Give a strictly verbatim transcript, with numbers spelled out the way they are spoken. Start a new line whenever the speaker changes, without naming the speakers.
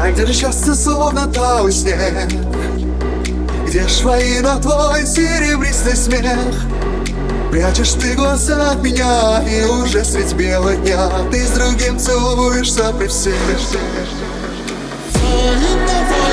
Где же счастье, словно талый снег? Где ж воина твой серебристый смех? Прячешь ты глаза от меня, и уже средь бела дня ты с другим целуешься при всех. Воина,